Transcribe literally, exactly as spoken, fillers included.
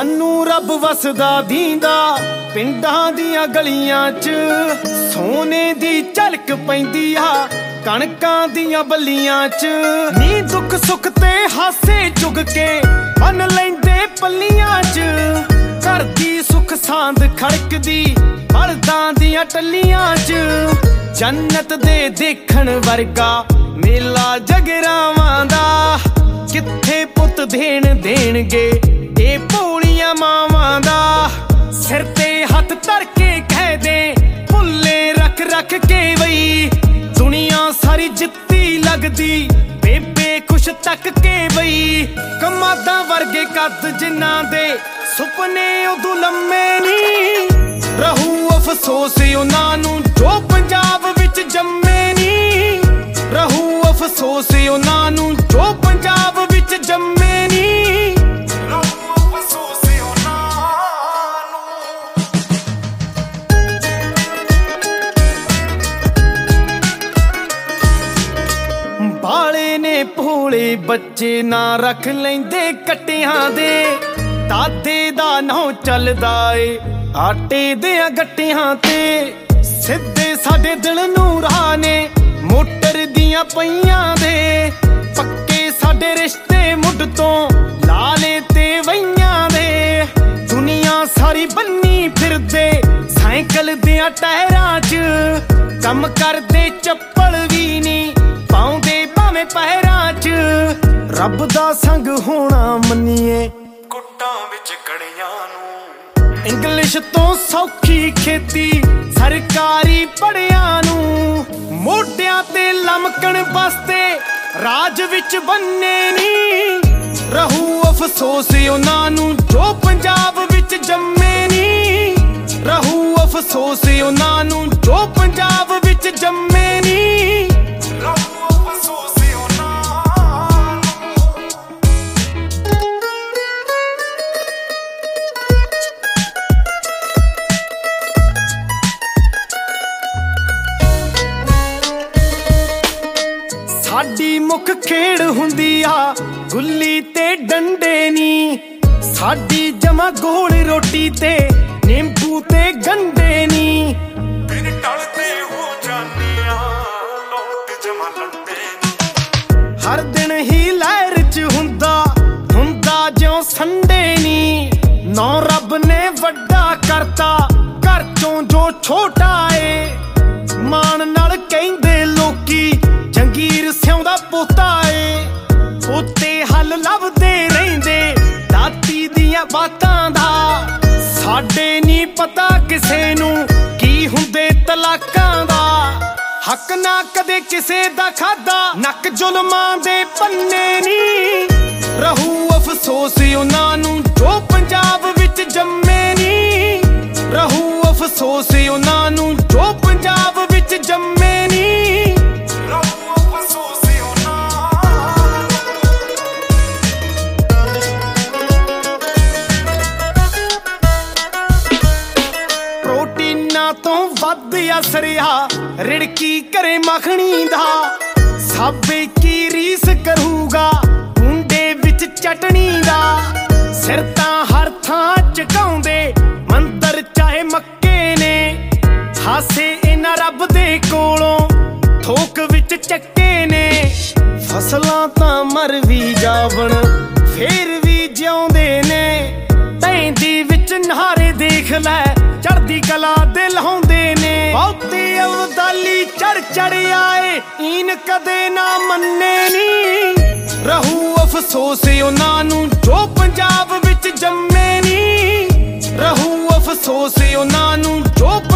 सानू रब वसदा दींदा पिंडां दियां गलियां च सोने दी झलक पैंदी आ कणकां दियां बल्लियां च नी दुख सुख ते हासे चुग के बन लैंदे पल्लियां च घर दी सुख सांद खड़कदी बलदां दियां टल्लियां च जन्नत दे देखण वर्गा मेला जगरावां दा कित्थे पुत देण देणगे ए भोलियां मावां दा सिर ते हथ धर के कह दे भुल्ले रख रख के बई दुनिया सारी जित्ती लगदी बेबे खुश तक के बई कमादा वर्गे कद जिन्ना दे सुपने उदू लम्मे नी रहू अफसोस उन्हां नूं जो पंजाब विच जम्मे नी रहू अफसोस उन्हां नूं जो पंजाब विच जम्मे नी बाले ने भोले बच्चे ना रख लेंदे कट्टियां दे दादे दा नौ चलदा ए आटे दियां गट्टियां ते सिद्धे साडे दिल नूं राह ने मोटर दियां पईयां दे पक्के साडे रिश्ते मुੱਢ ਤੋਂ लाले ते वईयां दे दुनिया सारी बन्नी फिरदे साइकिल दियां टायरां च कम करदे चप्पल भी नी पाउंदे भावें पैरां च रब दा संग होना मन्नीए कुट्टां विच कड़ियां नूं इंग्लिश तो सौखी खेती सरकारी पढ़ियां नूं मोढियां ते लमकण वास्ते राज विच बन्ने नी रहू अफसोस उन्हां नूं जो पंजाब विच जम्मे नी रहू अफसोस उन्हां नूं जो पंजाब विच जम्मे नी साडी मुख खेड़ हुंदी आ गुल्ली ते डंडे नी साडी जमा गोल रोटी ते नींबू ते गंडे नी बिन टलते हो जानिया लोट जमा लंडे नी हर दिन ही लहर च हुंदा हुंदा ज्यों संडे नी नौ रब ने वड्डा करता घर चों जो छोटा ए मान नाल कहंदे लोकी जंगीर सिउंदा पोता ए पोते हल लभदे रहिंदे दाती दियां बातां दा साडे नी पता किसे नूं की हुंदे तलाकां दा हक ना कदे किसे दा खादा नक जुल्मां दे पन्ने नी रहू अफसोस उन्हां नूं जो पंजाब विच जम्मे नी रहू अफसोस उन्हां नूं जो पंजाब विच जम्मे नी तो वध असरिया रिड़की करे मखनी दा साबे की रीस करूगा कुंडे विच चटनी दा सिर तां हर थां झुकाउंदे मंदर चाहे मक्के ने हासे इन्हां रब दे कोलों थोक विच चक्के ने फसलां तां मर भी जावण फेर भी जिउंदे ने तैंदी विच नहारे देख लै चढ़दी कला दे लहाउंदे ने बहुते अवदाली चढ़ चढ़ आए ईन कदे ना मन्ने नी रहू अफसोस उन्हां नूं जो पंजाब विच जम्मे नी रहू अफसोस उन्हां नूं जो